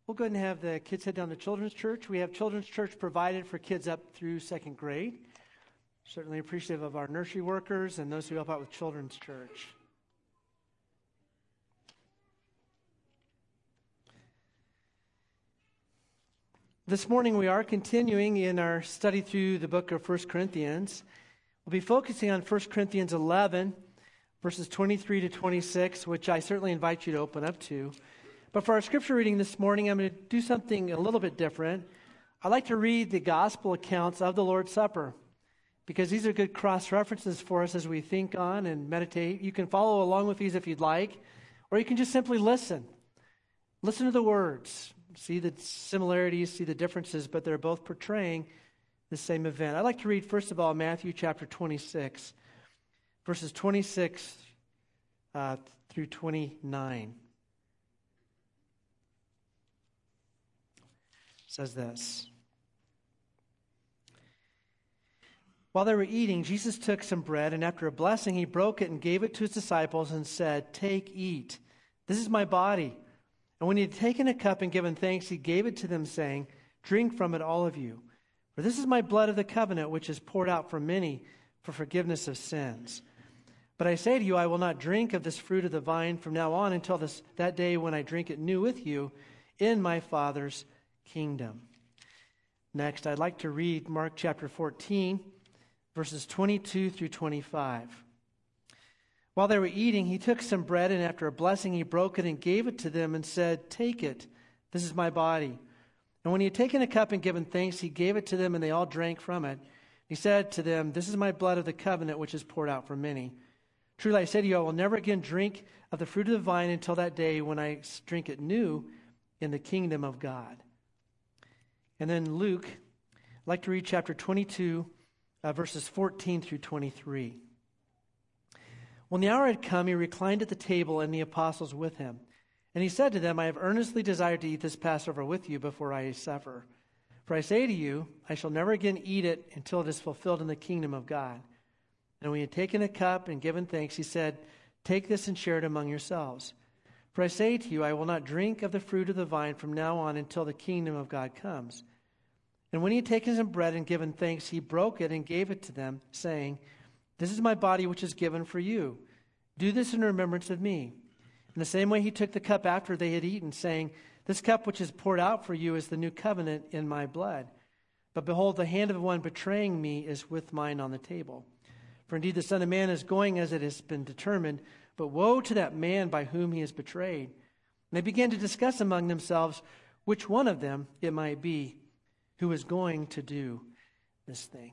We'll go ahead and have the kids head down to Children's Church. We have Children's Church provided for kids up through second grade. Certainly appreciative of our nursery workers and those who help out with Children's Church. This morning we are continuing in our study through the book of 1 Corinthians. We'll be focusing on 1 Corinthians 11, verses 23 to 26, which I certainly invite you to open up to. But for our scripture reading this morning, I'm going to do something a little bit different. I'd like to read the gospel accounts of the Lord's Supper, because these are good cross-references for us as we think on and meditate. You can follow along with these if you'd like, or you can just simply listen. Listen to the words. See the similarities, see the differences, but they're both portraying the same event. I'd like to read, first of all, Matthew chapter 26, verses 26 through 29. It says this. While they were eating, Jesus took some bread, and after a blessing, he broke it and gave it to his disciples and said, "Take, eat. This is my body." And when he had taken a cup and given thanks, he gave it to them, saying, "Drink from it, all of you. For this is my blood of the covenant, which is poured out for many for forgiveness of sins. But I say to you, I will not drink of this fruit of the vine from now on until that day when I drink it new with you in my Father's kingdom." Next, I'd like to read Mark chapter 14, verses 22 through 25. While they were eating, he took some bread, and after a blessing, he broke it and gave it to them and said, "Take it, this is my body." And when he had taken a cup and given thanks, he gave it to them, and they all drank from it. He said to them, "This is my blood of the covenant, which is poured out for many. Truly I say to you, I will never again drink of the fruit of the vine until that day when I drink it new in the kingdom of God." And then Luke, I'd like to read chapter 22, verses 14 through 23. When the hour had come, he reclined at the table and the apostles with him. And he said to them, "I have earnestly desired to eat this Passover with you before I suffer. For I say to you, I shall never again eat it until it is fulfilled in the kingdom of God." And when he had taken a cup and given thanks, he said, "Take this and share it among yourselves. For I say to you, I will not drink of the fruit of the vine from now on until the kingdom of God comes." And when he had taken some bread and given thanks, he broke it and gave it to them, saying, "This is my body which is given for you. Do this in remembrance of me." In the same way he took the cup after they had eaten, saying, "This cup which is poured out for you is the new covenant in my blood. But behold, the hand of the one betraying me is with mine on the table. For indeed the Son of Man is going as it has been determined, but woe to that man by whom he is betrayed." And they began to discuss among themselves which one of them it might be who is going to do this thing.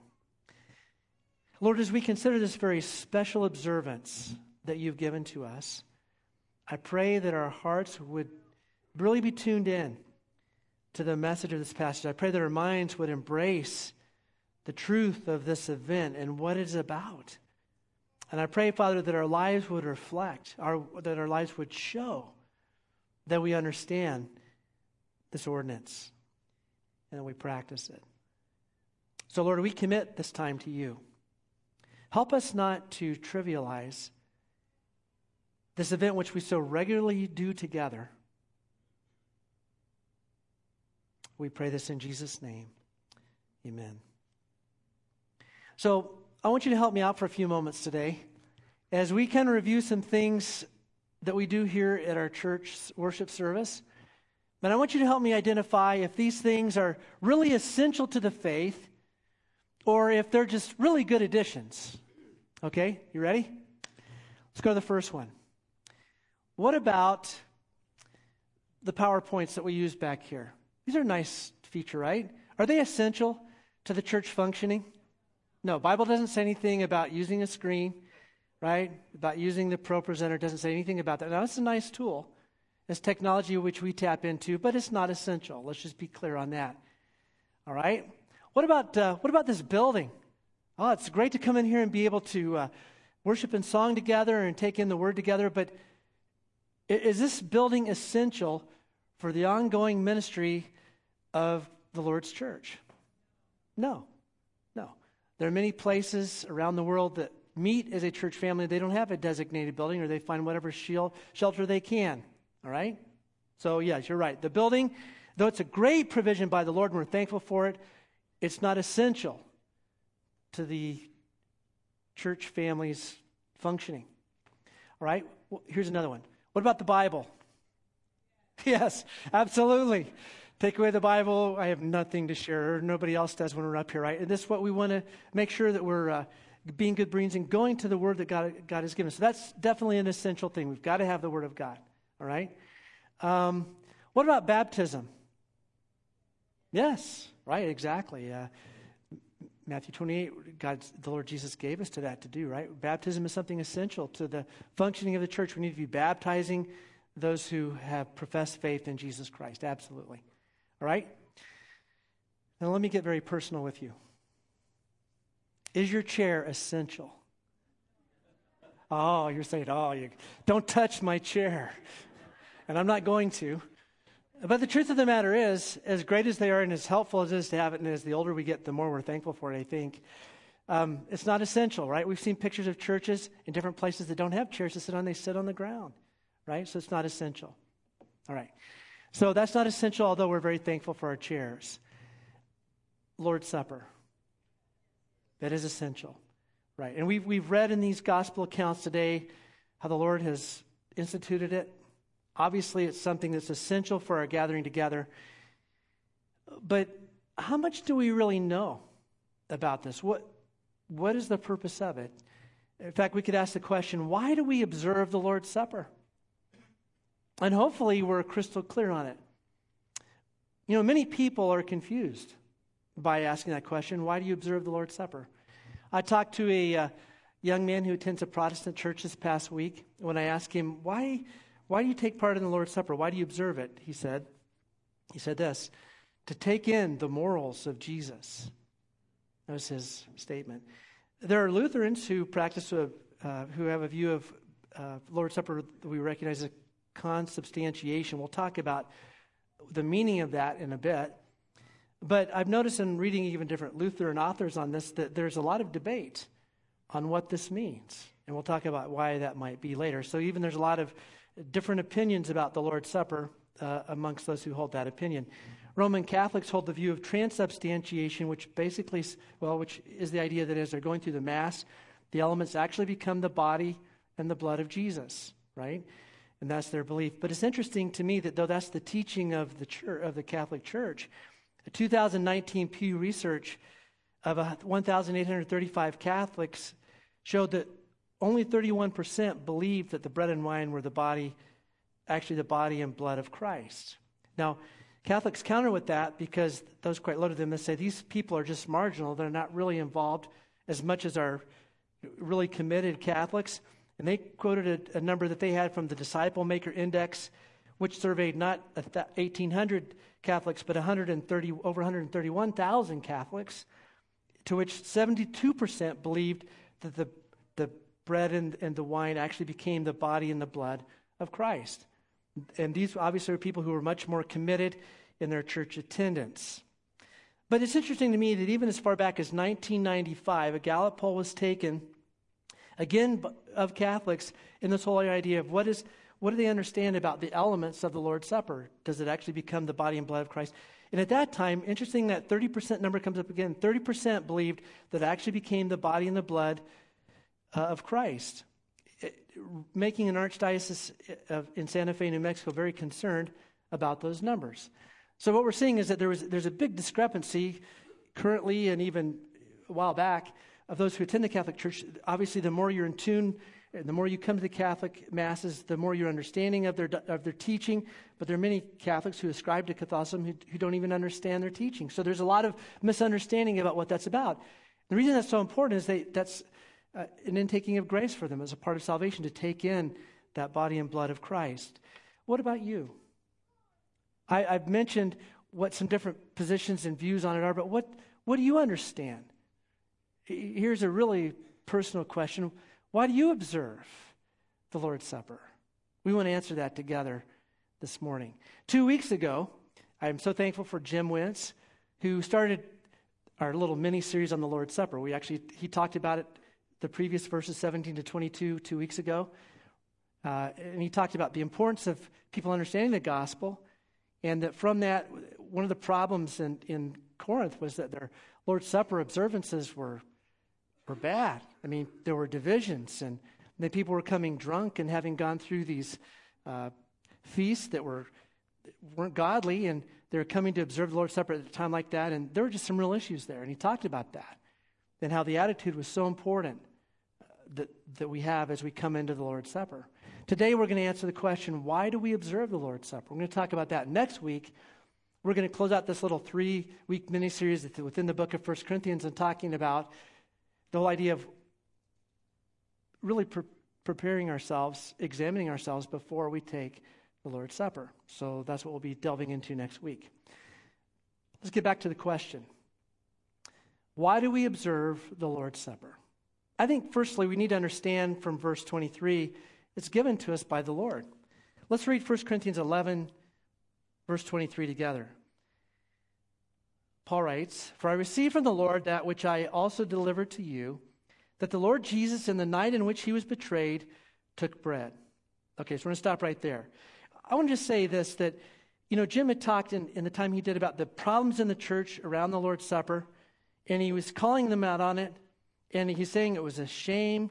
Lord, as we consider this very special observance that you've given to us, I pray that our hearts would really be tuned in to the message of this passage. I pray that our minds would embrace the truth of this event and what it's about. And I pray, Father, that our lives would reflect, that our lives would show that we understand this ordinance and that we practice it. So, Lord, we commit this time to you. Help us not to trivialize this event which we so regularly do together. We pray this in Jesus' name. Amen. So I want you to help me out for a few moments today as we kind of review some things that we do here at our church worship service. But I want you to help me identify if these things are really essential to the faith or if they're just really good additions. Okay, you ready? Let's go to the first one. What about the PowerPoints that we use back here? These are a nice feature, right? Are they essential to the church functioning? No, Bible doesn't say anything about using a screen, right? About using the ProPresenter, doesn't say anything about that. Now, it's a nice tool. It's technology which we tap into, but it's not essential. Let's just be clear on that. All right? What about this building? Oh, it's great to come in here and be able to worship in song together and take in the word together, but is this building essential for the ongoing ministry of the Lord's church? No. There are many places around the world that meet as a church family. They don't have a designated building, or they find whatever shelter they can. All right? So, yes, you're right. The building Though it's a great provision by the Lord and we're thankful for it, it's not essential to the church family's functioning. All right? Well, here's another one. What about the Bible? Yes, absolutely. Take away the Bible, I have nothing to share. Nobody else does when we're up here, right? And this is what we want to make sure that we're being good Bereans and going to the Word that God has given us. So that's definitely an essential thing. We've got to have the Word of God, all right? What about baptism? Yes, right, exactly. Matthew 28, the Lord Jesus gave us to that to do, right? Baptism is something essential to the functioning of the church. We need to be baptizing those who have professed faith in Jesus Christ, absolutely. All right? Now let me get very personal with you. Is your chair essential? Oh, you're saying, don't touch my chair. And I'm not going to. But the truth of the matter is, as great as they are and as helpful as it is to have it, and as the older we get, the more we're thankful for it, I think, it's not essential, right? We've seen pictures of churches in different places that don't have chairs to sit on. They sit on the ground, right? So it's not essential. All right. So that's not essential, although we're very thankful for our chairs. Lord's Supper. That is essential, right? And we've read in these gospel accounts today how the Lord has instituted it. Obviously, it's something that's essential for our gathering together. But how much do we really know about this? What is the purpose of it? In fact, we could ask the question, why do we observe the Lord's Supper? And hopefully we're crystal clear on it. You know, many people are confused by asking that question, why do you observe the Lord's Supper? I talked to a young man who attends a Protestant church this past week. When I asked him, why do you take part in the Lord's Supper? Why do you observe it? He said this, to take in the morals of Jesus. That was his statement. There are Lutherans who practice, who have a view of Lord's Supper that we recognize as consubstantiation. We'll talk about the meaning of that in a bit. But I've noticed in reading even different Lutheran authors on this that there's a lot of debate on what this means. And we'll talk about why that might be later. So even there's a lot of different opinions about the Lord's Supper amongst those who hold that opinion. Roman Catholics hold the view of transubstantiation, which basically, which is the idea that as they're going through the Mass, the elements actually become the body and the blood of Jesus, right? And that's their belief. But it's interesting to me that though that's the teaching of the church, of the Catholic Church, a 2019 Pew Research of 1,835 Catholics showed that only 31% believed that the bread and wine were the body and blood of Christ. Now, Catholics counter with that because those quite low to them, they say these people are just marginal. They're not really involved as much as our really committed Catholics. And they quoted a number that they had from the Disciple Maker Index, which surveyed not 1,800 Catholics, but over 131,000 Catholics, to which 72% believed that the bread and the wine actually became the body and the blood of Christ. And these obviously are people who are much more committed in their church attendance. But it's interesting to me that even as far back as 1995, a Gallup poll was taken, again, of Catholics in this whole idea of what do they understand about the elements of the Lord's Supper? Does it actually become the body and blood of Christ? And at that time, interesting that 30% number comes up again. 30% believed that it actually became the body and the blood of Christ, making an archdiocese in Santa Fe, New Mexico, very concerned about those numbers. So what we're seeing is that there's a big discrepancy currently and even a while back of those who attend the Catholic Church. Obviously, the more you're in tune, the more you come to the Catholic Masses, the more your understanding of their teaching. But there are many Catholics who ascribe to Catholicism who don't even understand their teaching. So there's a lot of misunderstanding about what that's about. The reason that's so important is that's an intaking of grace for them as a part of salvation, to take in that body and blood of Christ. What about you? I've mentioned what some different positions and views on it are, but what do you understand? Here's a really personal question. Why do you observe the Lord's Supper? We want to answer that together this morning. 2 weeks ago, I'm so thankful for Jim Wentz, who started our little mini-series on the Lord's Supper. He talked about it, the previous verses 17 to 22, 2 weeks ago. And he talked about the importance of people understanding the gospel And that from that, one of the problems in Corinth was that their Lord's Supper observances were bad. I mean, there were divisions, and then people were coming drunk and having gone through these feasts that weren't godly, and they were coming to observe the Lord's Supper at a time like that, and there were just some real issues there. And he talked about that, and how the attitude was so important that we have as we come into the Lord's Supper. Today we're going to answer the question, why do we observe the Lord's Supper? We're going to talk about that. Next week, we're going to close out this little 3-week mini-series within the book of 1 Corinthians and talking about the whole idea of really preparing ourselves, examining ourselves before we take the Lord's Supper. So that's what we'll be delving into next week. Let's get back to the question. Why do we observe the Lord's Supper? I think, firstly, we need to understand from verse 23, it's given to us by the Lord. Let's read 1 Corinthians 11, verse 23 together. Paul writes, "For I received from the Lord that which I also delivered to you, that the Lord Jesus, in the night in which he was betrayed, took bread." Okay, so we're going to stop right there. I want to just say this, that, Jim had talked in the time he did about the problems in the church around the Lord's Supper, and he was calling them out on it, and he's saying it was a shame,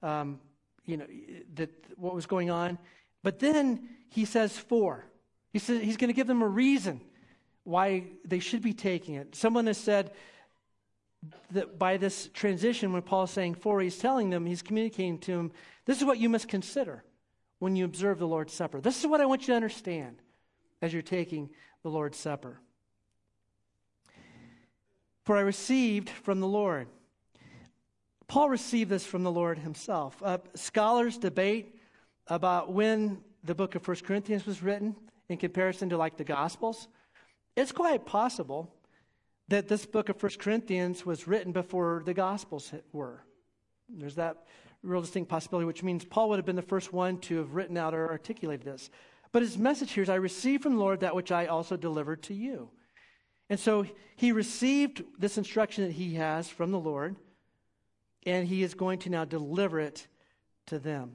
that what was going on. But then he says he says he's going to give them a reason why they should be taking it. Someone has said that by this transition, when Paul's saying he's telling them, he's communicating to them, this is what you must consider when you observe the Lord's Supper. This is what I want you to understand as you're taking the Lord's Supper. For I received from the Lord. Paul received this from the Lord himself. Scholars debate about when the book of 1 Corinthians was written in comparison to like the Gospels. It's quite possible that this book of 1 Corinthians was written before the Gospels were. There's that real distinct possibility, which means Paul would have been the first one to have written out or articulated this. But his message here is, I received from the Lord that which I also delivered to you. And so he received this instruction that he has from the Lord, and he is going to now deliver it to them.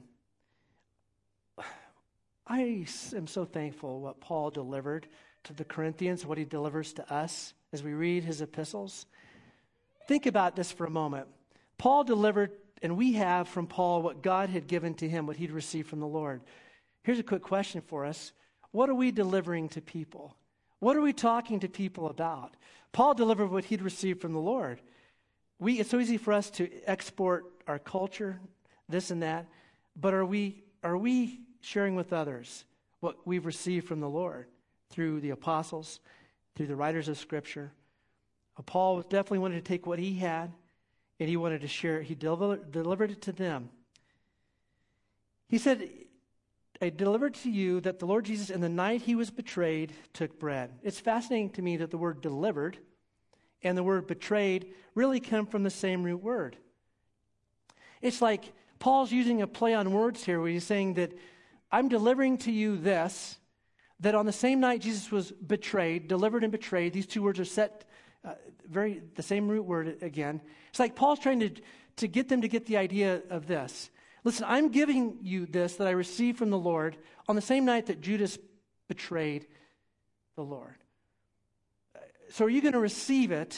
I am so thankful what Paul delivered to the Corinthians, what he delivers to us as we read his epistles. Think about this for a moment. Paul delivered, and we have from Paul what God had given to him, what he'd received from the Lord. Here's a quick question for us. What are we delivering to people? What are we talking to people about? Paul delivered what he'd received from the Lord. It's so easy for us to export our culture, this and that, but are we sharing with others what we've received from the Lord through the apostles, through the writers of Scripture? Paul definitely wanted to take what he had, and he wanted to share it. He delivered it to them. He said, I delivered to you that the Lord Jesus, in the night he was betrayed, took bread. It's fascinating to me that the word delivered and the word betrayed really come from the same root word. It's like Paul's using a play on words here where he's saying that I'm delivering to you this, that on the same night Jesus was betrayed, delivered and betrayed, these two words are set the same root word again. It's like Paul's trying to get them to get the idea of this. Listen, I'm giving you this that I received from the Lord on the same night that Judas betrayed the Lord. So are you going to receive it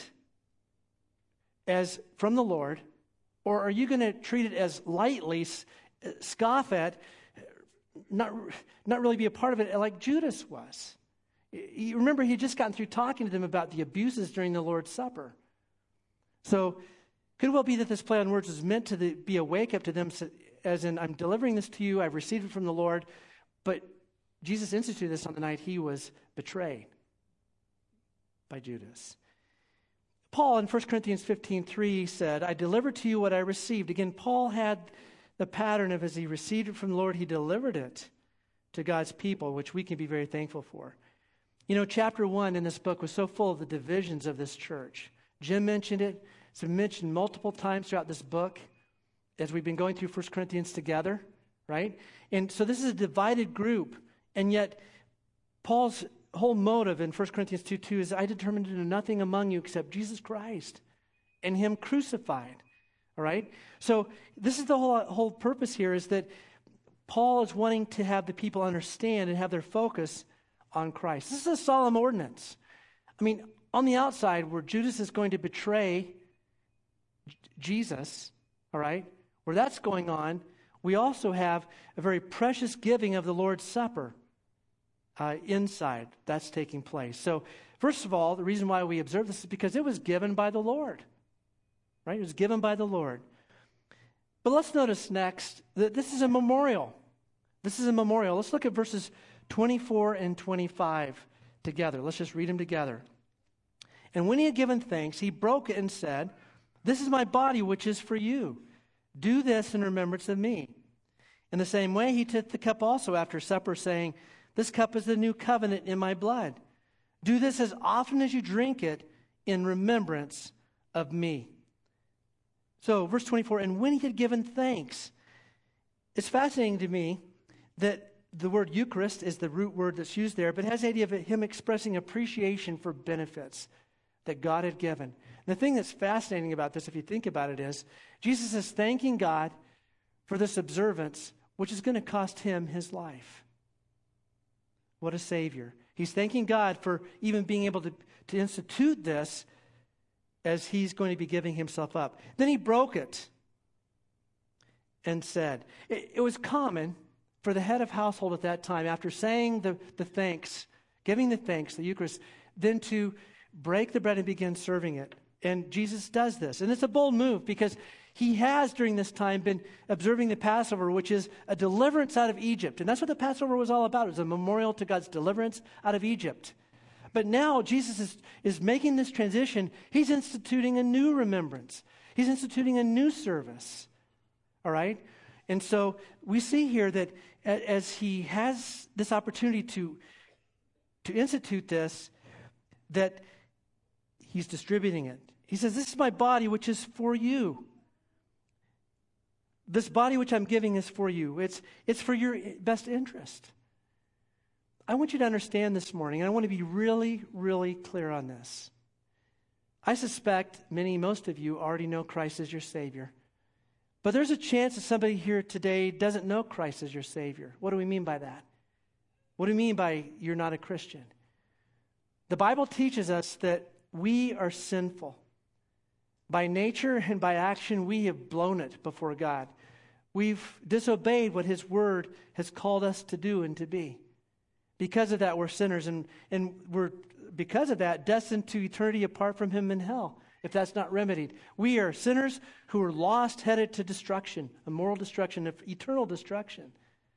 as from the Lord, or are you going to treat it as lightly, scoff at, not really be a part of it like Judas was? You remember, he had just gotten through talking to them about the abuses during the Lord's Supper. So could well be that this play on words is meant to be a wake-up to them, as in, I'm delivering this to you, I've received it from the Lord, but Jesus instituted this on the night he was betrayed by Judas. Paul in 1 Corinthians 15:3 said, I delivered to you what I received. Again, Paul had the pattern of, as he received it from the Lord, he delivered it to God's people, which we can be very thankful for. Chapter 1 in this book was so full of the divisions of this church. Jim mentioned it. It's been mentioned multiple times throughout this book as we've been going through 1 Corinthians together, right? And so this is a divided group, and yet Paul's whole motive in 1 Corinthians 2:2 is, I determined to do nothing among you except Jesus Christ and him crucified, all right? So this is the whole purpose here, is that Paul is wanting to have the people understand and have their focus on Christ. This is a solemn ordinance. I mean, on the outside, where Judas is going to betray Jesus, all right, where that's going on, we also have a very precious giving of the Lord's Supper inside. That's taking place. So, first of all, the reason why we observe this is because it was given by the Lord, right? It was given by the Lord. But let's notice next that this is a memorial. This is a memorial. Let's look at verses 24 and 25 together. Let's just read them together. And when he had given thanks, he broke it and said, "This is my body, which is for you. Do this in remembrance of me." In the same way, he took the cup also after supper, saying, "This cup is the new covenant in my blood. Do this as often as you drink it in remembrance of me." So, verse 24, and when he had given thanks. It's fascinating to me that the word Eucharist is the root word that's used there, but it has the idea of him expressing appreciation for benefits that God had given. And the thing that's fascinating about this, if you think about it, is Jesus is thanking God for this observance, which is going to cost him his life. What a Savior. He's thanking God for even being able to institute this as he's going to be giving himself up. Then he broke it and said, it was common for the head of household at that time, after saying the thanks, giving the thanks, the Eucharist, then to break the bread and begin serving it. And Jesus does this. And it's a bold move because he has, during this time, been observing the Passover, which is a deliverance out of Egypt. And that's what the Passover was all about. It was a memorial to God's deliverance out of Egypt. But now Jesus is making this transition. He's instituting a new remembrance. He's instituting a new service. All right? And so we see here that as he has this opportunity to institute this, that he's distributing it. He says, "This is my body, which is for you. This body which I'm giving is for you. It's for your best interest." I want you to understand this morning, and I want to be really, really clear on this. I suspect most of you already know Christ as your Savior. But there's a chance that somebody here today doesn't know Christ as your Savior. What do we mean by that? What do we mean by you're not a Christian? The Bible teaches us that we are sinful. By nature and by action, we have blown it before God. We've disobeyed what His Word has called us to do and to be. Because of that, we're sinners, and we're, because of that, destined to eternity apart from Him in hell, if that's not remedied. We are sinners who are lost, headed to destruction, a moral destruction, eternal destruction.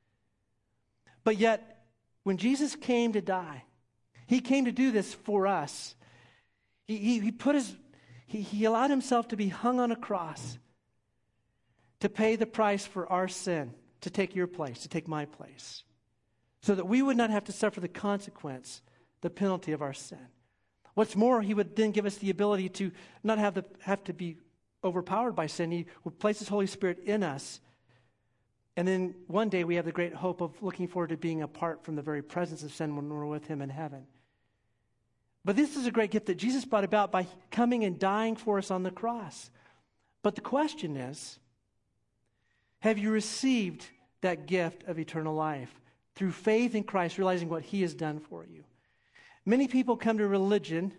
But yet, when Jesus came to die, He came to do this for us. He allowed Himself to be hung on a cross to pay the price for our sin, to take your place, to take my place, so that we would not have to suffer the consequence, the penalty of our sin. What's more, He would then give us the ability to not have to be overpowered by sin. He would place His Holy Spirit in us. And then one day we have the great hope of looking forward to being apart from the very presence of sin when we're with Him in heaven. But this is a great gift that Jesus brought about by coming and dying for us on the cross. But the question is, have you received that gift of eternal life through faith in Christ, realizing what He has done for you? Many people come to religion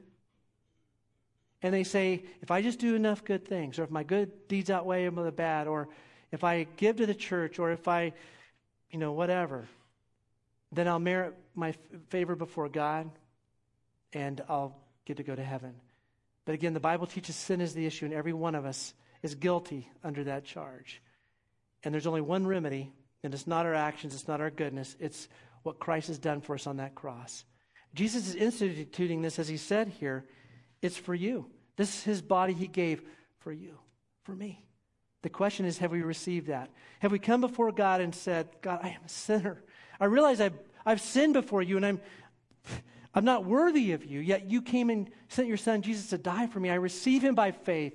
and they say, if I just do enough good things, or if my good deeds outweigh the bad, or if I give to the church, or if I, whatever, then I'll merit my favor before God and I'll get to go to heaven. But again, the Bible teaches sin is the issue, and every one of us is guilty under that charge. And there's only one remedy, and it's not our actions, it's not our goodness, it's what Christ has done for us on that cross. Jesus is instituting this, as He said here, it's for you. This is His body He gave for you, for me. The question is, have we received that? Have we come before God and said, God, I am a sinner. I realize I've sinned before you, and I'm not worthy of you, yet you came and sent your Son Jesus to die for me. I receive Him by faith.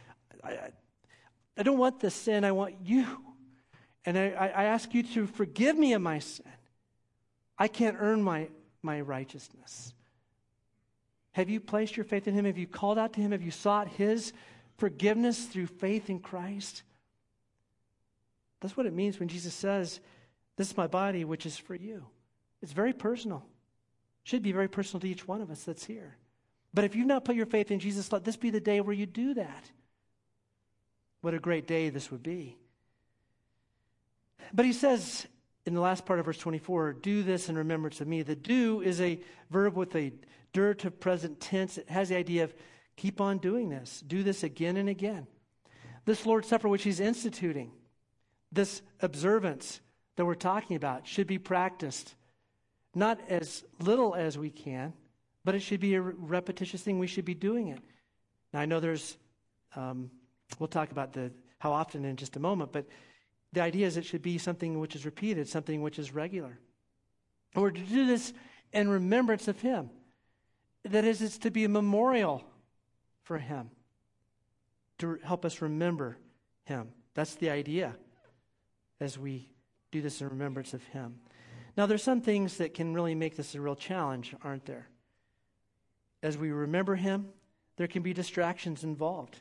I don't want the sin, I want you. And I ask you to forgive me of my sin. I can't earn my righteousness. Have you placed your faith in Him? Have you called out to Him? Have you sought His forgiveness through faith in Christ? That's what it means when Jesus says, this is my body, which is for you. It's very personal. Should be very personal to each one of us that's here. But if you've not put your faith in Jesus, let this be the day where you do that. What a great day this would be. But he says in the last part of verse 24, do this in remembrance of me. The do is a verb with a durative present tense. It has the idea of keep on doing this. Do this again and again. This Lord's Supper, which he's instituting, this observance that we're talking about, should be practiced not as little as we can, but it should be a repetitious thing. We should be doing it. Now, I know there's, we'll talk about how often in just a moment, but the idea is it should be something which is repeated, something which is regular. And we're to do this in remembrance of him. That is, it's to be a memorial for him, to help us remember him. That's the idea as we do this in remembrance of him. Now, there's some things that can really make this a real challenge, aren't there? As we remember him, there can be distractions involved.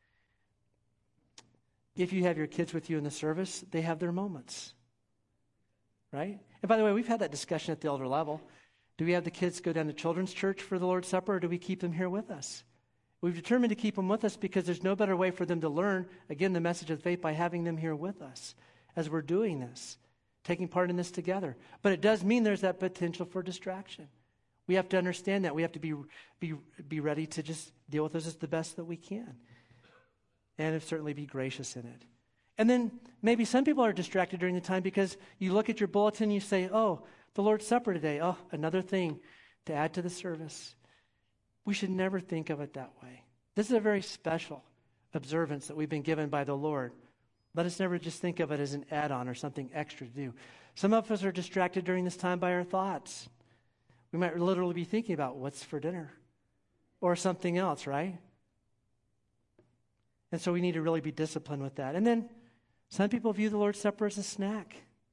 If you have your kids with you in the service, they have their moments, right? And by the way, we've had that discussion at the elder level. Do we have the kids go down to children's church for the Lord's Supper, or do we keep them here with us? We've determined to keep them with us because there's no better way for them to learn, again, the message of faith by having them here with us as we're doing this, taking part in this together. But it does mean there's that potential for distraction. We have to understand that. We have to be ready to just deal with this as the best that we can. And certainly be gracious in it. And then maybe some people are distracted during the time because you look at your bulletin and you say, oh, the Lord's Supper today. Oh, another thing to add to the service. We should never think of it that way. This is a very special observance that we've been given by the Lord. Let us never just think of it as an add-on or something extra to do. Some of us are distracted during this time by our thoughts. We might literally be thinking about what's for dinner or something else, right? And so we need to really be disciplined with that. And then some people view the Lord's Supper as a snack.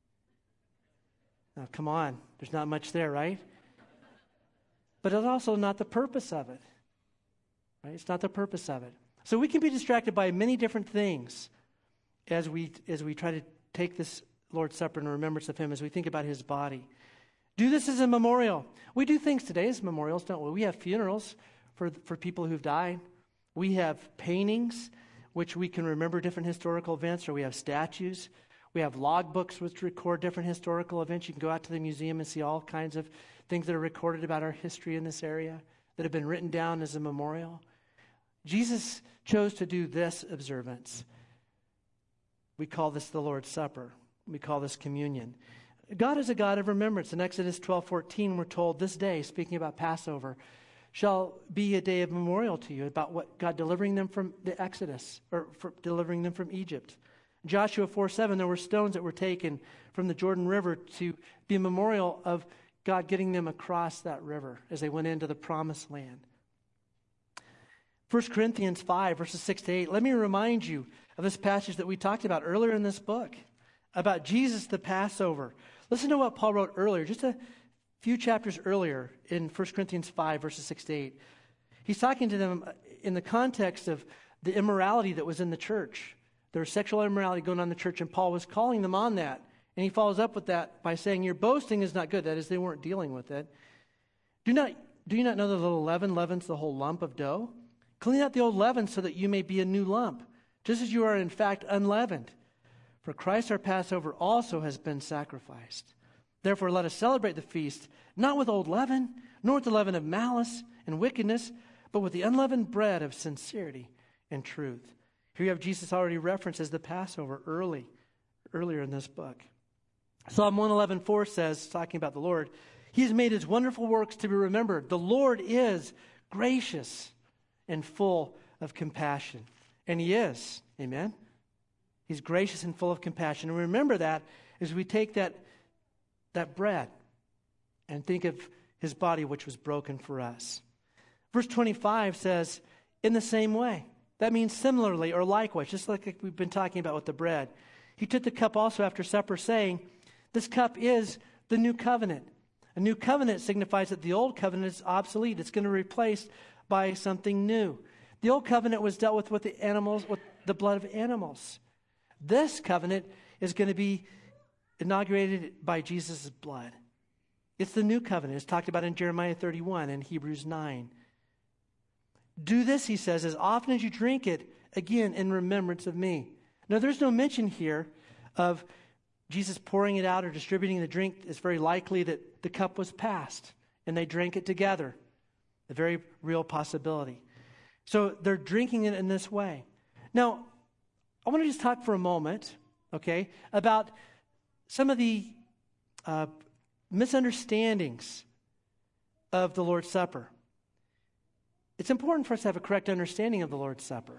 Now, come on. There's not much there, right? But it's also not the purpose of it. Right? It's not the purpose of it. So we can be distracted by many different things as we try to take this Lord's Supper in remembrance of him, as we think about his body. Do this as a memorial. We do things today as memorials, don't we? We have funerals for people who've died. We have paintings, which we can remember different historical events, or we have statues. We have logbooks which record different historical events. You can go out to the museum and see all kinds of things that are recorded about our history in this area that have been written down as a memorial. Jesus chose to do this observance. We call this the Lord's Supper. We call this communion. God is a God of remembrance. In Exodus 12:14, we're told this day, speaking about Passover, shall be a day of memorial to you, about what God delivering them from the Exodus, or delivering them from Egypt. Joshua 4:7, there were stones that were taken from the Jordan River to be a memorial of God getting them across that river as they went into the promised land. 1 Corinthians 5, verses 6 to 8. Let me remind you of this passage that we talked about earlier in this book, about Jesus the Passover. Listen to what Paul wrote earlier, just a few chapters earlier in 1 Corinthians 5, verses 6 to 8. He's talking to them in the context of the immorality that was in the church. There was sexual immorality going on in the church, and Paul was calling them on that. And he follows up with that by saying, your boasting is not good. That is, they weren't dealing with it. Do you not know that a little leaven leavens the whole lump of dough? Clean out the old leaven so that you may be a new lump, just as you are in fact unleavened. For Christ our Passover also has been sacrificed. Therefore let us celebrate the feast, not with old leaven, nor with the leaven of malice and wickedness, but with the unleavened bread of sincerity and truth. Here you have Jesus already referenced as the Passover earlier in this book. Psalm 111:4 says, talking about the Lord, he has made his wonderful works to be remembered. The Lord is gracious and full of compassion. And he is. Amen? He's gracious and full of compassion. And remember that as we take that bread and think of his body which was broken for us. Verse 25 says, in the same way. That means similarly or likewise, just like we've been talking about with the bread. He took the cup also after supper, saying, this cup is the new covenant. A new covenant signifies that the old covenant is obsolete. It's going to be replaced by something new. The old covenant was dealt with the animals, with the blood of animals. This covenant is going to be inaugurated by Jesus' blood. It's the new covenant. It's talked about in Jeremiah 31 and Hebrews 9. Do this, he says, as often as you drink it, again, in remembrance of me. Now, there's no mention here of Jesus pouring it out or distributing the drink. It's very likely that the cup was passed and they drank it together. A very real possibility. So they're drinking it in this way. Now, I want to just talk for a moment, okay, about some of the misunderstandings of the Lord's Supper. It's important for us to have a correct understanding of the Lord's Supper.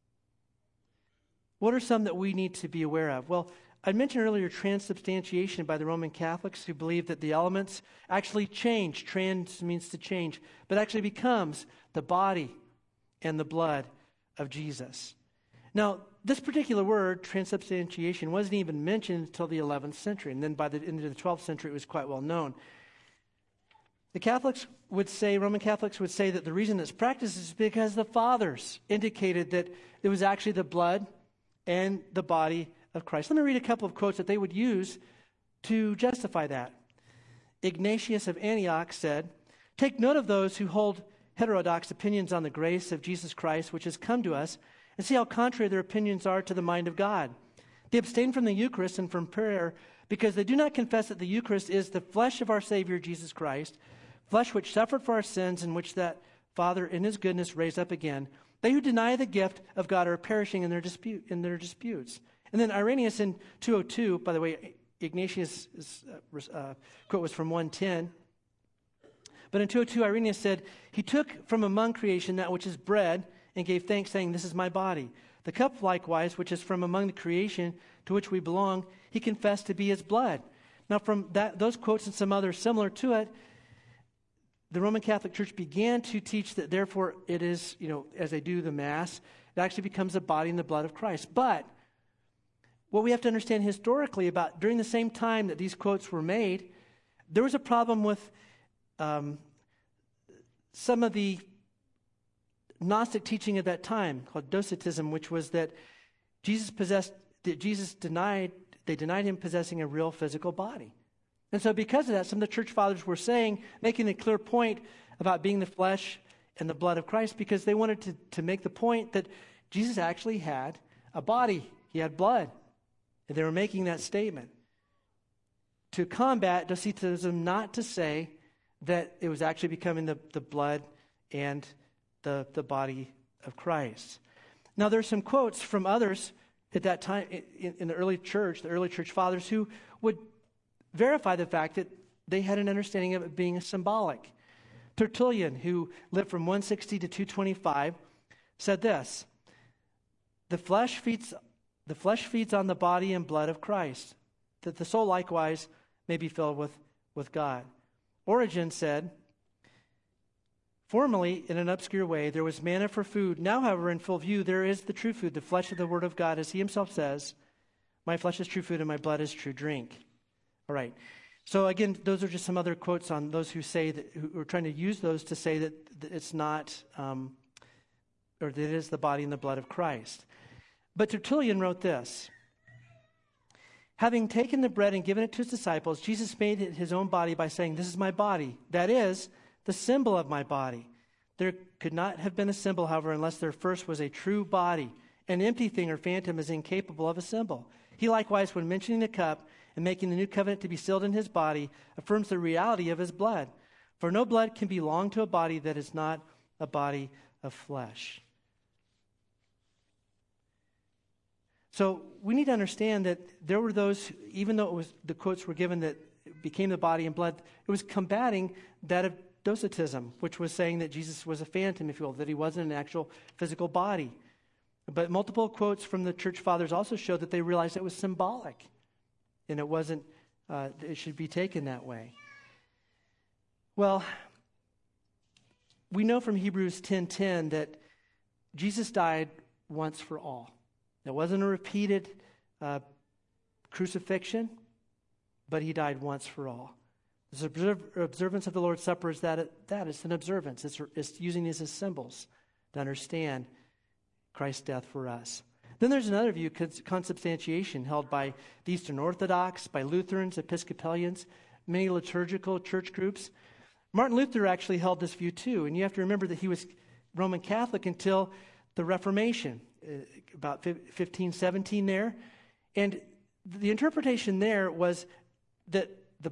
What are some that we need to be aware of? Well, I mentioned earlier transubstantiation by the Roman Catholics who believe that the elements actually change. Trans means to change, but actually becomes the body and the blood of Jesus. Now, this particular word, transubstantiation, wasn't even mentioned until the 11th century, and then by the end of the 12th century, it was quite well known. The Catholics would say, Roman Catholics would say that the reason it's practiced is because the fathers indicated that it was actually the blood and the body of Christ. Let me read a couple of quotes that they would use to justify that. Ignatius of Antioch said, "Take note of those who hold heterodox opinions on the grace of Jesus Christ, which has come to us, and see how contrary their opinions are to the mind of God. They abstain from the Eucharist and from prayer because they do not confess that the Eucharist is the flesh of our Savior Jesus Christ, flesh which suffered for our sins and which that Father in his goodness raised up again. They who deny the gift of God are perishing in their disputes." And then Irenaeus in 202, by the way, Ignatius' quote was from 110. But in 202, Irenaeus said, "He took from among creation that which is bread and gave thanks, saying, 'This is my body.' The cup likewise, which is from among the creation to which we belong, he confessed to be his blood." Now from those quotes and some others similar to it, the Roman Catholic Church began to teach that therefore it is, as they do the Mass, it actually becomes the body and the blood of Christ. But what we have to understand historically about during the same time that these quotes were made, there was a problem with some of the Gnostic teaching at that time called Docetism, which was that they denied him possessing a real physical body. And so because of that, some of the church fathers were saying, making a clear point about being the flesh and the blood of Christ, because they wanted to make the point that Jesus actually had a body. He had blood. And they were making that statement to combat Docetism, not to say that it was actually becoming the blood and the body of Christ. Now, there's some quotes from others at that time in the early church fathers, who would verify the fact that they had an understanding of it being symbolic. Tertullian, who lived from 160 to 225, said this: The flesh feeds on the body and blood of Christ, that the soul likewise may be filled with God. Origen said, "Formerly, in an obscure way, there was manna for food. Now, however, in full view, there is the true food, the flesh of the Word of God, as he himself says, 'My flesh is true food and my blood is true drink.'" All right. So again, those are just some other quotes on those who say that, who are trying to use those to say that it's not, or that it is the body and the blood of Christ. But Tertullian wrote this: "Having taken the bread and given it to his disciples, Jesus made it his own body by saying, 'This is my body,' that is, the symbol of my body. There could not have been a symbol, however, unless there first was a true body. An empty thing or phantom is incapable of a symbol. He likewise, when mentioning the cup and making the new covenant to be sealed in his body, affirms the reality of his blood. For no blood can belong to a body that is not a body of flesh." So we need to understand that there were those, even though it was the quotes were given that it became the body and blood, it was combating that of Docetism, which was saying that Jesus was a phantom, if you will, that he wasn't an actual physical body. But multiple quotes from the church fathers also show that they realized it was symbolic, and it wasn't, it should be taken that way. Well, we know from Hebrews 10:10 that Jesus died once for all. It wasn't a repeated crucifixion, but he died once for all. The observance of the Lord's Supper is that it's an observance. It's using these as symbols to understand Christ's death for us. Then there's another view, consubstantiation, held by the Eastern Orthodox, by Lutherans, Episcopalians, many liturgical church groups. Martin Luther actually held this view too, and you have to remember that he was Roman Catholic until the Reformation, about 1517 there. And the interpretation there was that the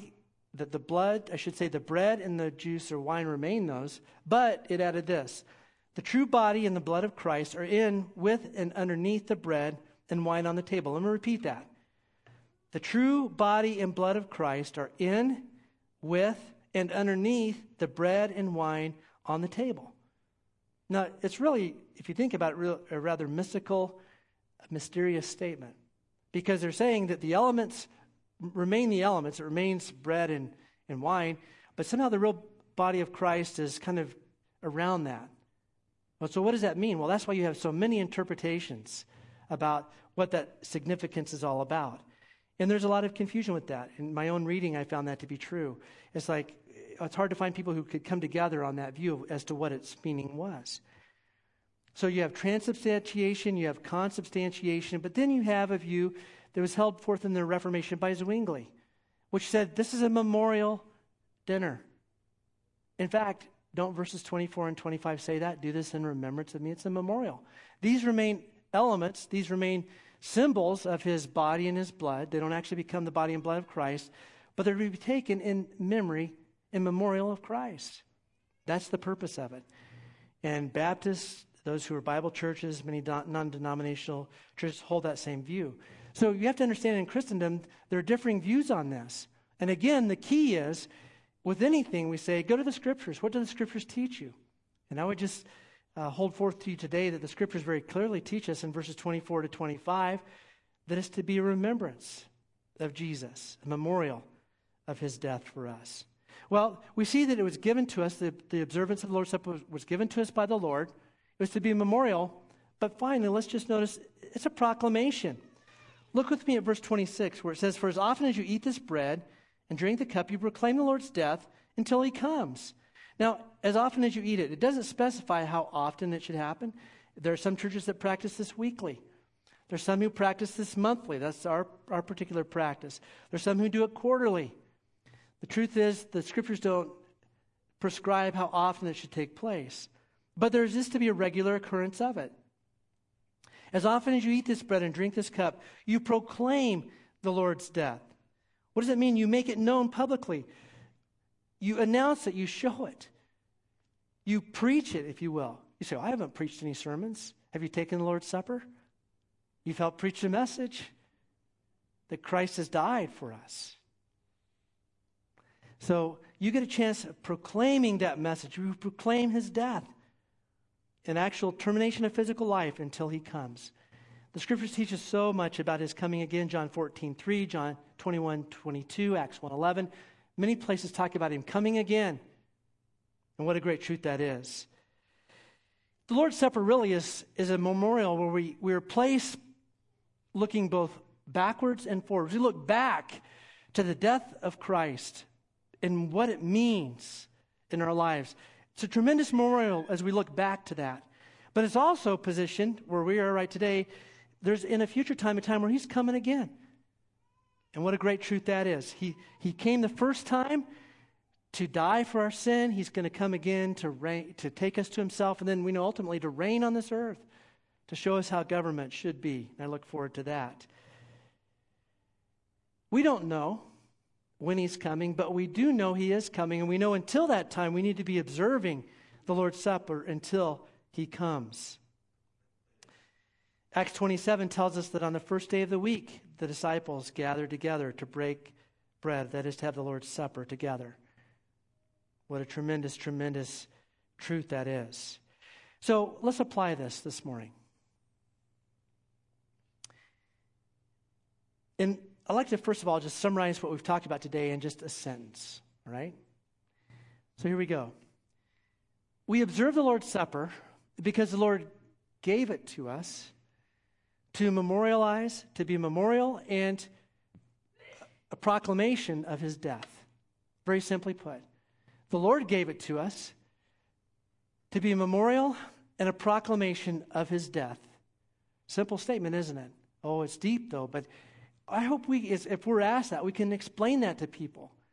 bread and the juice or wine remain those, but it added this: the true body and the blood of Christ are in, with, and underneath the bread and wine on the table. Let me repeat that. The true body and blood of Christ are in, with, and underneath the bread and wine on the table. Now, it's really, if you think about it, a rather mystical, mysterious statement, because they're saying that the elements remain the elements. It remains bread and wine, but somehow the real body of Christ is kind of around that. Well, so what does that mean? Well, that's why you have so many interpretations about what that significance is all about. And there's a lot of confusion with that. In my own reading, I found that to be true. It's like, it's hard to find people who could come together on that view as to what its meaning was. So you have transubstantiation, you have consubstantiation, but then you have a view that was held forth in the Reformation by Zwingli, which said this is a memorial dinner. In fact, don't verses 24 and 25 say that? Do this in remembrance of me. It's a memorial. These remain elements, these remain symbols of his body and his blood. They don't actually become the body and blood of Christ, but they're to be taken in memory, in memorial of Christ. That's the purpose of it. And Baptists, those who are Bible churches, many non-denominational churches hold that same view. So you have to understand in Christendom, there are differing views on this. And again, the key is, with anything we say, go to the Scriptures. What do the Scriptures teach you? And I would just hold forth to you today that the Scriptures very clearly teach us in verses 24 to 25 that it's to be a remembrance of Jesus, a memorial of his death for us. Well, we see that it was given to us, the observance of the Lord's Supper was given to us by the Lord. It was to be a memorial, but finally, let's just notice it's a proclamation. Look with me at verse 26, where it says, "For as often as you eat this bread and drink the cup, you proclaim the Lord's death until he comes." Now, as often as you eat it, it doesn't specify how often it should happen. There are some churches that practice this weekly. There's some who practice this monthly. That's our particular practice. There's some who do it quarterly. The truth is, the Scriptures don't prescribe how often it should take place. But there's this to be a regular occurrence of it. As often as you eat this bread and drink this cup, you proclaim the Lord's death. What does it mean? You make it known publicly. You announce it. You show it. You preach it, if you will. You say, I haven't preached any sermons. Have you taken the Lord's Supper? You've helped preach the message that Christ has died for us. So you get a chance of proclaiming that message. You proclaim his death, an actual termination of physical life until he comes. The Scriptures teach us so much about his coming again. John 14:3, John 21:22, Acts 1:11. Many places talk about him coming again. And what a great truth that is. The Lord's Supper really is a memorial where we are placed looking both backwards and forwards. We look back to the death of Christ and what it means in our lives. It's a tremendous memorial as we look back to that. But it's also positioned where we are right today. There's in a future time, a time where he's coming again. And what a great truth that is. He came the first time to die for our sin. He's going to come again to reign, to take us to himself, and then we know ultimately to reign on this earth, to show us how government should be. And I look forward to that. We don't know when he's coming, but we do know he is coming, and we know until that time we need to be observing the Lord's Supper until he comes. Acts 27 tells us that on the first day of the week, the disciples gathered together to break bread, that is to have the Lord's Supper together. What a tremendous, tremendous truth that is. So let's apply this morning. And I'd like to, first of all, just summarize what we've talked about today in just a sentence, all right? So here we go. We observe the Lord's Supper because the Lord gave it to us to memorialize, to be a memorial and a proclamation of his death. Very simply put. The Lord gave it to us to be a memorial and a proclamation of his death. Simple statement, isn't it? Oh, it's deep though, but I hope if we're asked that, we can explain that to people.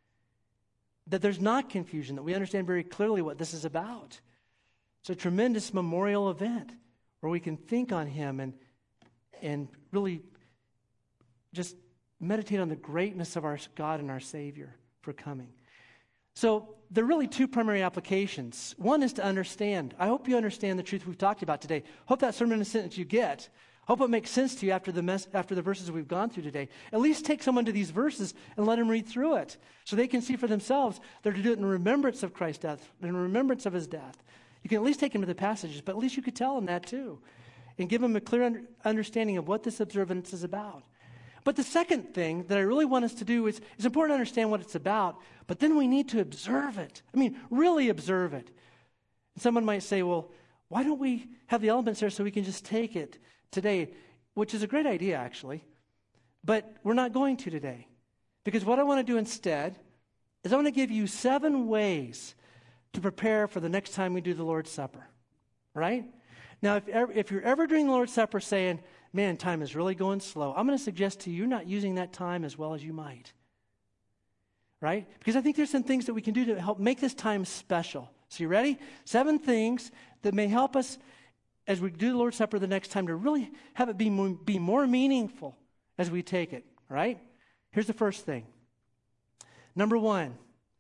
that there's not confusion, that we understand very clearly what this is about. It's a tremendous memorial event where we can think on him and really just meditate on the greatness of our God and our Savior for coming. So there are really two primary applications. One is to understand. I hope you understand the truth we've talked about today. Hope that sermon sentence you get. Hope it makes sense to you after the verses we've gone through today. At least take someone to these verses and let them read through it so they can see for themselves. They're to do it in remembrance of Christ's death, in remembrance of his death. You can at least take them to the passages, but at least you could tell them that too and give them a clear understanding of what this observance is about. But the second thing that I really want us to do is it's important to understand what it's about, but then we need to observe it. I mean, really observe it. And someone might say, well, why don't we have the elements there so we can just take it today? Which is a great idea, actually. But we're not going to today. Because what I want to do instead is I want to give you 7 ways to prepare for the next time we do the Lord's Supper. Right? Now, if you're ever doing the Lord's Supper saying, man, time is really going slow, I'm going to suggest to you, you're not using that time as well as you might. Right? Because I think there's some things that we can do to help make this time special. So you ready? 7 things that may help us as we do the Lord's Supper the next time to really have it be more meaningful as we take it. All right? Here's the first thing. Number 1,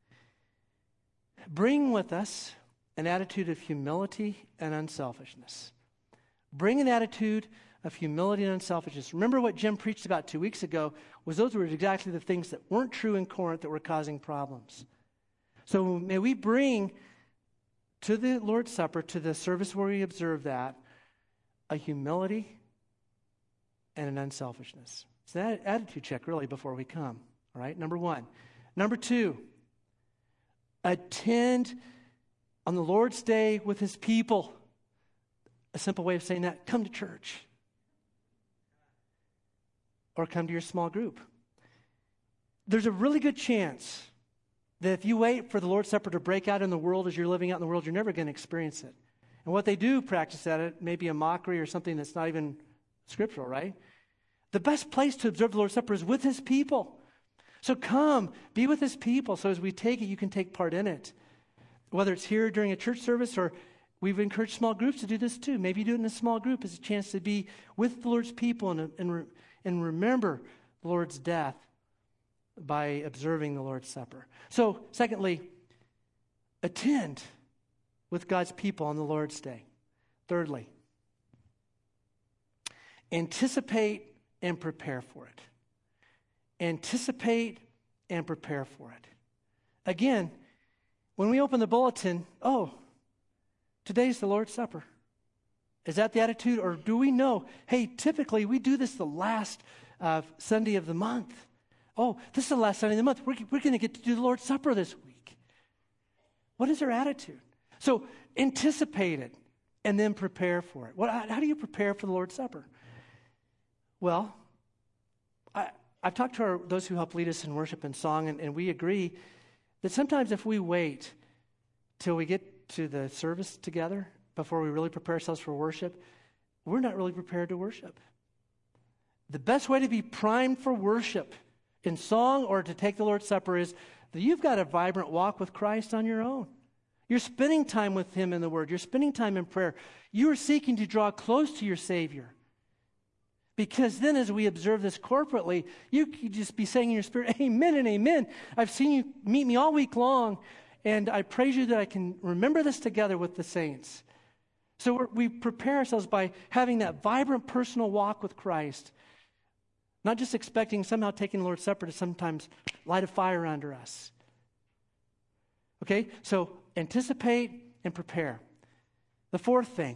bring with us an attitude of humility and unselfishness. Bring an attitude of humility and unselfishness. Remember what Jim preached about 2 weeks ago was those were exactly the things that weren't true in Corinth that were causing problems. So may we bring to the Lord's Supper, to the service where we observe that, a humility and an unselfishness. It's that attitude check really before we come. All right, number 1. Number 2, attend on the Lord's Day with his people. A simple way of saying that, come to church. Or come to your small group. There's a really good chance that if you wait for the Lord's Supper to break out in the world as you're living out in the world, you're never going to experience it. And what they do practice at it may be a mockery or something that's not even scriptural, right? The best place to observe the Lord's Supper is with his people. So come, be with his people. So as we take it, you can take part in it. Whether it's here during a church service or we've encouraged small groups to do this too. Maybe do it in a small group as a chance to be with the Lord's people and remember the Lord's death by observing the Lord's Supper. So, secondly, attend with God's people on the Lord's Day. Thirdly, anticipate and prepare for it. Anticipate and prepare for it. Again, when we open the bulletin, today's the Lord's Supper. Is that the attitude? Or do we know, hey, typically we do this the last Sunday of the month. Oh, this is the last Sunday of the month. We're going to get to do the Lord's Supper this week. What is our attitude? So anticipate it and then prepare for it. How do you prepare for the Lord's Supper? Well, I've talked to those who help lead us in worship and song, and we agree that sometimes if we wait till we get to the service together before we really prepare ourselves for worship, we're not really prepared to worship. The best way to be primed for worship in song or to take the Lord's Supper is that you've got a vibrant walk with Christ on your own. You're spending time with him in the Word. You're spending time in prayer. You are seeking to draw close to your Savior. Because then as we observe this corporately, you could just be saying in your spirit, amen and amen. I've seen you meet me all week long, and I praise you that I can remember this together with the saints. So we prepare ourselves by having that vibrant personal walk with Christ. Not just expecting somehow taking the Lord's Supper to sometimes light a fire under us. Okay, so anticipate and prepare. The fourth thing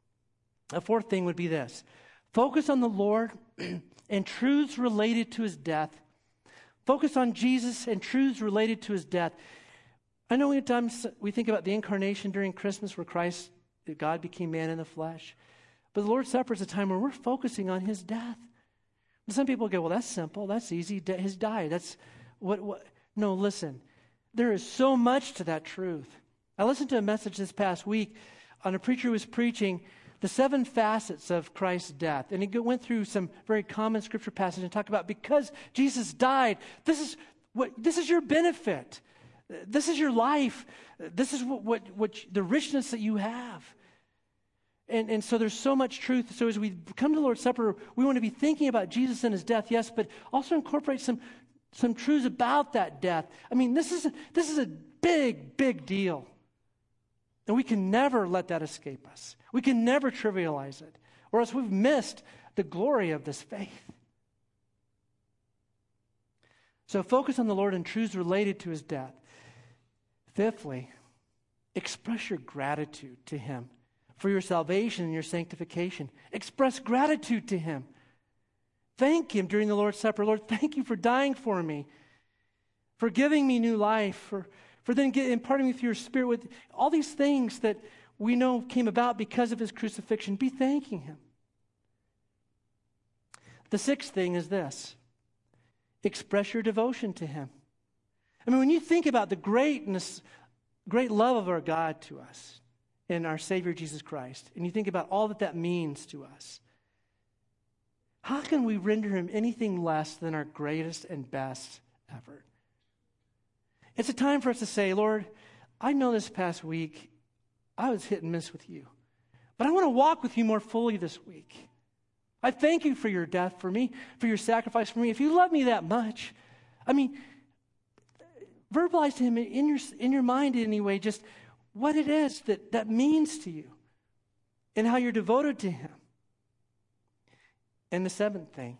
would be this. Focus on the Lord and truths related to his death. Focus on Jesus and truths related to his death. I know at times we think about the incarnation during Christmas where God became man in the flesh. But the Lord's Supper is a time where we're focusing on his death. Some people go, well, that's simple. That's easy. His died. That's what? No, listen. There is so much to that truth. I listened to a message this past week on a preacher who was preaching the 7 facets of Christ's death. And he went through some very common scripture passages and talked about because Jesus died, this is your benefit. This is your life. This is what the richness that you have. And so there's so much truth. So as we come to the Lord's Supper, we want to be thinking about Jesus and his death, yes, but also incorporate some truths about that death. I mean, this is a big, big deal. And we can never let that escape us. We can never trivialize it, or else we've missed the glory of this faith. So focus on the Lord and truths related to his death. Fifthly, express your gratitude to him for your salvation and your sanctification. Express gratitude to him. Thank him during the Lord's Supper. Lord, thank you for dying for me, for giving me new life, for then imparting me through your Spirit with all these things that we know came about because of his crucifixion. Be thanking him. The sixth thing is this. Express your devotion to him. I mean, when you think about the great love of our God to us and our Savior Jesus Christ, and you think about all that means to us, how can we render him anything less than our greatest and best effort? It's a time for us to say, Lord, I know this past week I was hit and miss with you, but I want to walk with you more fully this week. I thank you for your death for me, for your sacrifice for me. If you love me that much, I mean, verbalize to him in your mind anyway, just what it is that means to you and how you're devoted to him. And the seventh thing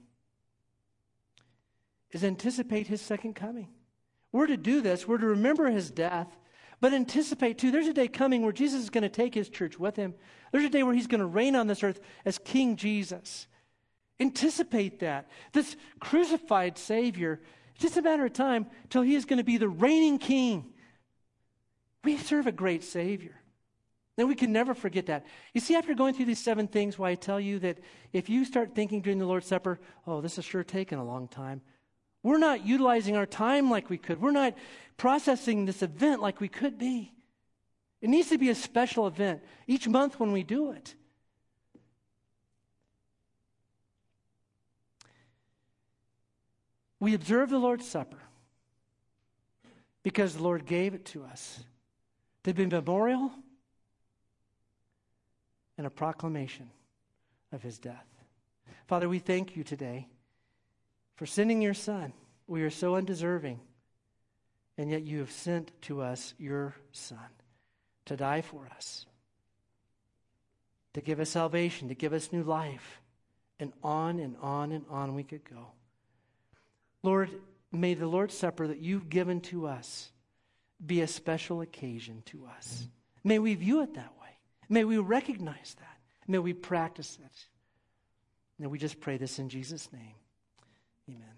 is anticipate his second coming. We're to do this. We're to remember his death, but anticipate too. There's a day coming where Jesus is going to take his church with him. There's a day where he's going to reign on this earth as King Jesus. Anticipate that. This crucified Savior, it's just a matter of time till he is going to be the reigning King. We serve a great Savior. And we can never forget that. You see, after going through these 7 things, why I tell you that if you start thinking during the Lord's Supper, oh, this is sure taking a long time, we're not utilizing our time like we could. We're not processing this event like we could be. It needs to be a special event each month when we do it. We observe the Lord's Supper because the Lord gave it to us to be a memorial and a proclamation of his death. Father, we thank you today for sending your Son. We are so undeserving, and yet you have sent to us your Son to die for us, to give us salvation, to give us new life, and on and on and on we could go. Lord, may the Lord's Supper that you've given to us be a special occasion to us. May we view it that way. May we recognize that. May we practice it. And we just pray this in Jesus' name. Amen.